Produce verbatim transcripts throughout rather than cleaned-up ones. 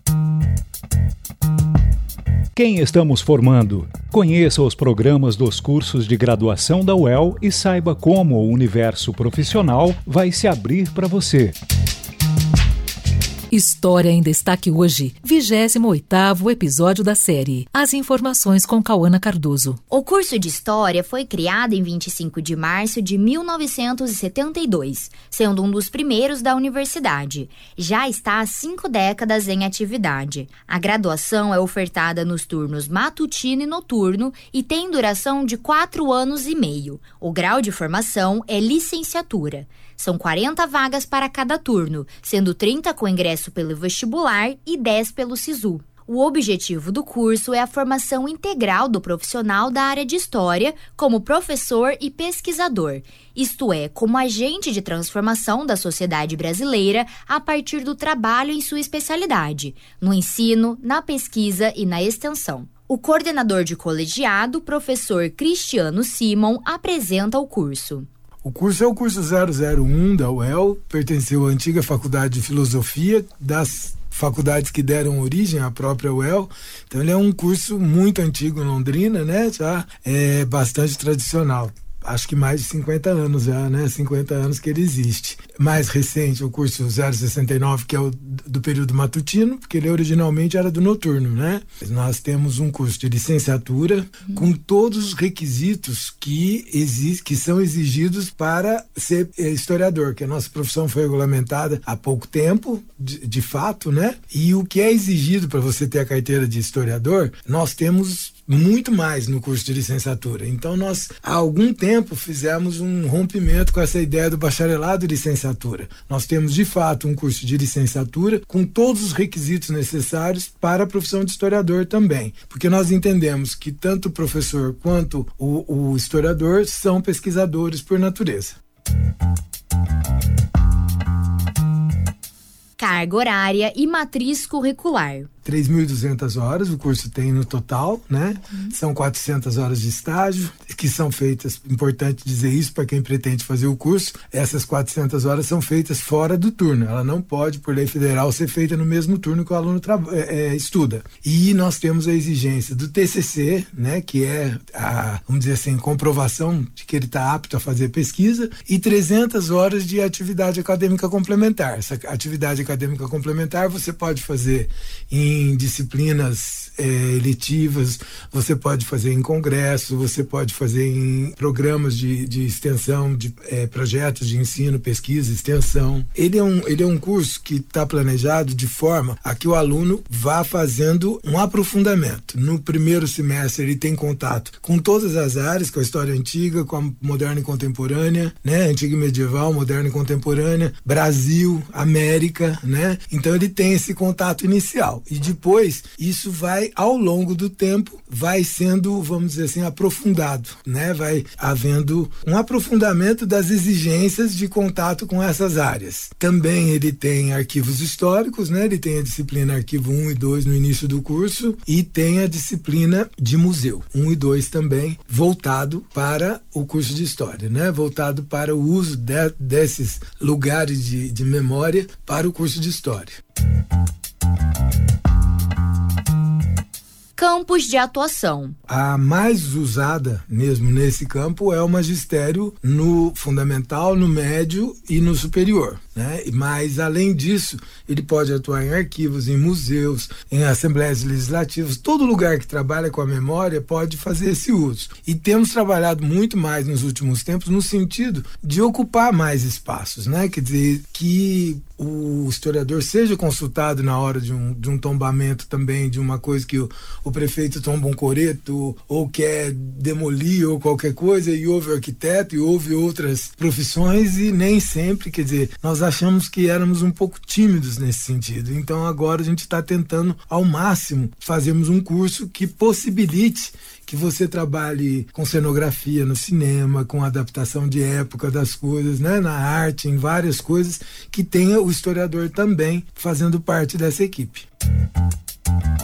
Quem estamos formando? Conheça os programas dos cursos de graduação da U E L e saiba como o universo profissional vai se abrir para você. História em Destaque hoje, vigésimo oitavo episódio da série. As informações com Cauana Cardoso. O curso de História foi criado em vinte e cinco de março de mil novecentos e setenta e dois, sendo um dos primeiros da universidade. Já está há cinco décadas em atividade. A graduação é ofertada nos turnos matutino e noturno e tem duração de quatro anos e meio. O grau de formação é licenciatura. São quarenta vagas para cada turno, sendo trinta com ingresso pelo vestibular e dez pelo SISU. O objetivo do curso é a formação integral do profissional da área de História como professor e pesquisador, isto é, como agente de transformação da sociedade brasileira a partir do trabalho em sua especialidade, no ensino, na pesquisa e na extensão. O coordenador de colegiado, professor Cristiano Simon, apresenta o curso. O curso é o curso zero zero um da U E L, pertenceu à antiga Faculdade de Filosofia, das faculdades que deram origem à própria U E L. Então ele é um curso muito antigo em Londrina, né? Já é bastante tradicional. Acho que mais de cinquenta anos já, né? cinquenta anos que ele existe. Mais recente, o curso zero sessenta e nove, que é o do período matutino, porque ele originalmente era do noturno, né? Nós temos um curso de licenciatura uhum. com todos os requisitos que, exi- que são exigidos para ser historiador, que a nossa profissão foi regulamentada há pouco tempo, de, de fato, né? E o que é exigido para você ter a carteira de historiador, nós temos muito mais no curso de licenciatura. Então nós, há algum tempo, fizemos um rompimento com essa ideia do bacharelado e licenciatura. Nós temos, de fato, um curso de licenciatura com todos os requisitos necessários para a profissão de historiador também, porque nós entendemos que tanto o professor quanto o, o historiador são pesquisadores por natureza. Carga horária e matriz curricular. três mil e duzentas horas o curso tem no total, né? Uhum. São quatrocentas horas de estágio, que são feitas, importante dizer isso para quem pretende fazer o curso, essas quatrocentas horas são feitas fora do turno, ela não pode, por lei federal, ser feita no mesmo turno que o aluno tra- é, é, estuda. E nós temos a exigência do T C C, né? Que é a, vamos dizer assim, comprovação de que ele está apto a fazer pesquisa, e trezentas horas de atividade acadêmica complementar. Essa atividade acadêmica complementar você pode fazer em em disciplinas é, eletivas, você pode fazer em congresso, você pode fazer em programas de, de extensão, de é, projetos de ensino, pesquisa, extensão. Ele é um, ele é um curso que está planejado de forma a que o aluno vá fazendo um aprofundamento. No primeiro semestre ele tem contato com todas as áreas, com a história antiga, com a moderna e contemporânea, né? Antiga e medieval, moderna e contemporânea, Brasil, América, né? Então ele tem esse contato inicial. E depois, isso vai, ao longo do tempo, vai sendo, vamos dizer assim, aprofundado, né? Vai havendo um aprofundamento das exigências de contato com essas áreas. Também ele tem arquivos históricos, né? Ele tem a disciplina arquivo um e dois no início do curso e tem a disciplina de museu, um e dois também, voltado para o curso de história, né? Voltado para o uso de, desses lugares de, de memória para o curso de história. Campos de atuação. A mais usada mesmo nesse campo é o magistério no fundamental, no médio e no superior, né? Mas além disso, ele pode atuar em arquivos, em museus, em assembleias legislativas, todo lugar que trabalha com a memória pode fazer esse uso. E temos trabalhado muito mais nos últimos tempos no sentido de ocupar mais espaços, né? Quer dizer, que o historiador seja consultado na hora de um, de um tombamento também, de uma coisa que o, o prefeito tomba um coreto ou quer demolir ou qualquer coisa, e houve o arquiteto e houve outras profissões, e nem sempre, quer dizer, nós achamos que éramos um pouco tímidos nesse sentido. Então agora a gente está tentando ao máximo fazermos um curso que possibilite que você trabalhe com cenografia no cinema, com adaptação de época das coisas, né, na arte, em várias coisas, que tenha o historiador também fazendo parte dessa equipe.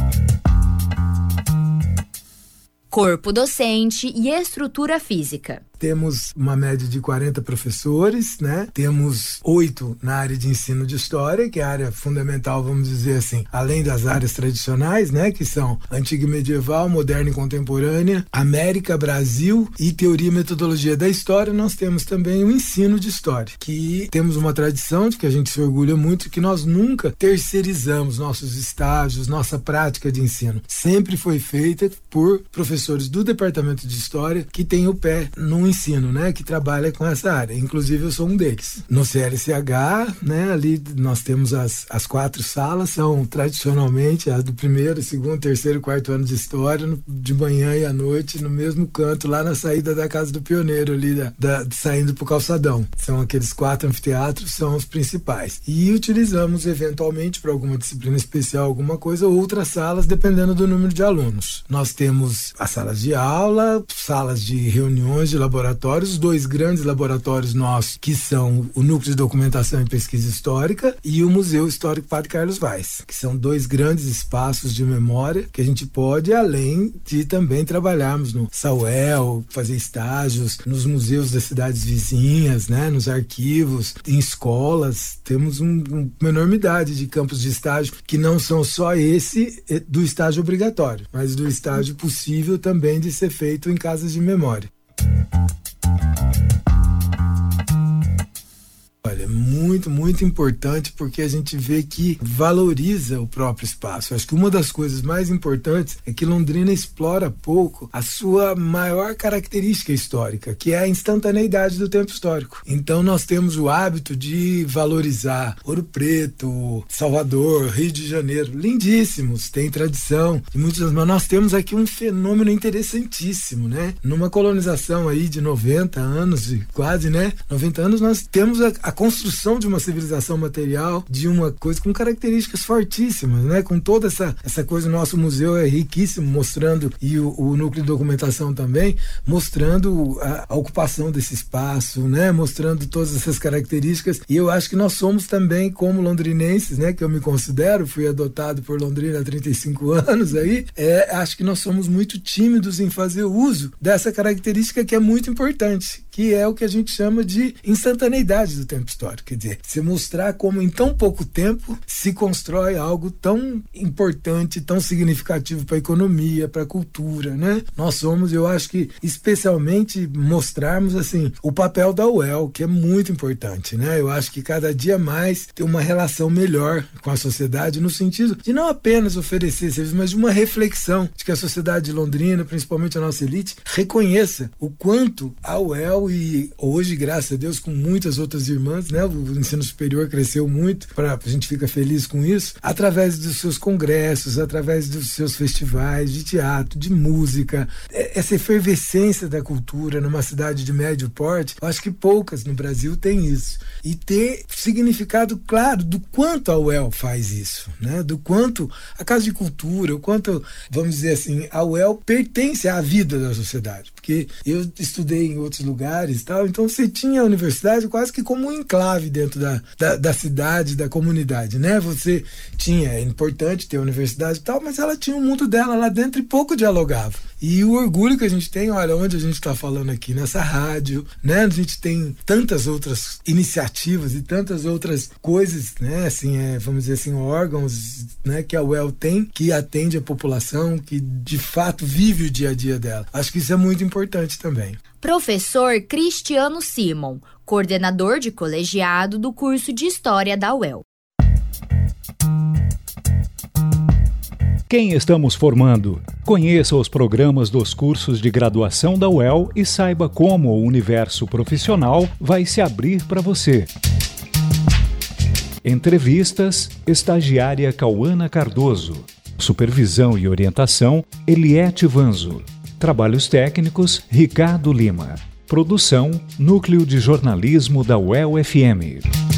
Corpo docente e estrutura física. temos uma média de quarenta professores, né? Temos oito na área de ensino de história, que é a área fundamental, vamos dizer assim, além das áreas tradicionais, né? Que são antiga e medieval, moderna e contemporânea, América, Brasil e teoria e metodologia da história. Nós temos também o ensino de história, que temos uma tradição de que a gente se orgulha muito, que nós nunca terceirizamos nossos estágios, nossa prática de ensino. Sempre foi feita por professores do departamento de história que tem o pé no ensino, né? Que trabalha com essa área. Inclusive eu sou um deles. No C L C H, né? Ali nós temos as, as quatro salas, são tradicionalmente as do primeiro, segundo, terceiro e quarto ano de história, no, de manhã e à noite, no mesmo canto, lá na saída da Casa do Pioneiro, ali da, da, saindo pro calçadão. São aqueles quatro anfiteatros, são os principais. E utilizamos eventualmente para alguma disciplina especial, alguma coisa, outras salas, dependendo do número de alunos. Nós temos as salas de aula, salas de reuniões, de laboratórios, dois grandes laboratórios nossos, que são o Núcleo de Documentação e Pesquisa Histórica e o Museu Histórico Padre Carlos Vaz, que são dois grandes espaços de memória que a gente pode, além de também trabalharmos no SAUEL, fazer estágios nos museus das cidades vizinhas, né, nos arquivos, em escolas. Temos um, uma enormidade de campos de estágio que não são só esse do estágio obrigatório, mas do estágio possível também de ser feito em casas de memória. Olha, muito, muito importante, porque a gente vê que valoriza o próprio espaço. Acho que uma das coisas mais importantes é que Londrina explora pouco a sua maior característica histórica, que é a instantaneidade do tempo histórico. Então nós temos o hábito de valorizar Ouro Preto, Salvador, Rio de Janeiro, lindíssimos, tem tradição de muitos, mas nós temos aqui um fenômeno interessantíssimo, né? Numa colonização aí de noventa anos, quase, né? noventa anos, nós temos a, a construção de uma civilização material, de uma coisa com características fortíssimas, né? Com toda essa, essa coisa, o nosso museu é riquíssimo, mostrando, e o, o núcleo de documentação também, mostrando a, a ocupação desse espaço, né? Mostrando todas essas características, e eu acho que nós somos também, como londrinenses, né? Que eu me considero, fui adotado por Londrina há trinta e cinco anos aí, é, acho que nós somos muito tímidos em fazer uso dessa característica que é muito importante, que é o que a gente chama de instantaneidade do tempo histórico. Quer dizer, se mostrar como em tão pouco tempo se constrói algo tão importante, tão significativo para a economia, para a cultura, né? Nós somos, eu acho que especialmente mostrarmos assim o papel da U E L, que é muito importante, né? Eu acho que cada dia mais ter uma relação melhor com a sociedade, no sentido de não apenas oferecer serviços, mas de uma reflexão de que a sociedade de Londrina, principalmente a nossa elite, reconheça o quanto a U E L, e hoje, graças a Deus, com muitas outras irmãs, né? O ensino superior cresceu muito, pra, a gente fica feliz com isso, através dos seus congressos, através dos seus festivais de teatro, de música, essa efervescência da cultura numa cidade de médio porte, eu acho que poucas no Brasil têm isso. E ter significado claro do quanto a U E L faz isso, né? Do quanto a Casa de Cultura, o quanto, vamos dizer assim, a U E L pertence à vida da sociedade. Porque eu estudei em outros lugares e tal, então você tinha a universidade quase que como um enclave dentro da, da, da cidade, da comunidade, né? Você tinha, é importante ter a universidade e tal, mas ela tinha o mundo dela lá dentro e pouco dialogava. E o orgulho que a gente tem, olha, onde a gente está falando aqui, nessa rádio, né? A gente tem tantas outras iniciativas e tantas outras coisas, né? Assim, é, vamos dizer assim, órgãos, né? Que a U E L tem, que atende a população, que de fato vive o dia a dia dela. Acho que isso é muito importante também. Professor Cristiano Simon, coordenador de colegiado do curso de História da U E L. Quem estamos formando? Conheça os programas dos cursos de graduação da U E L e saiba como o universo profissional vai se abrir para você. Entrevistas, estagiária Cauana Cardoso. Supervisão e orientação, Eliette Vanzo. Trabalhos técnicos, Ricardo Lima. Produção, Núcleo de Jornalismo da U E L F M.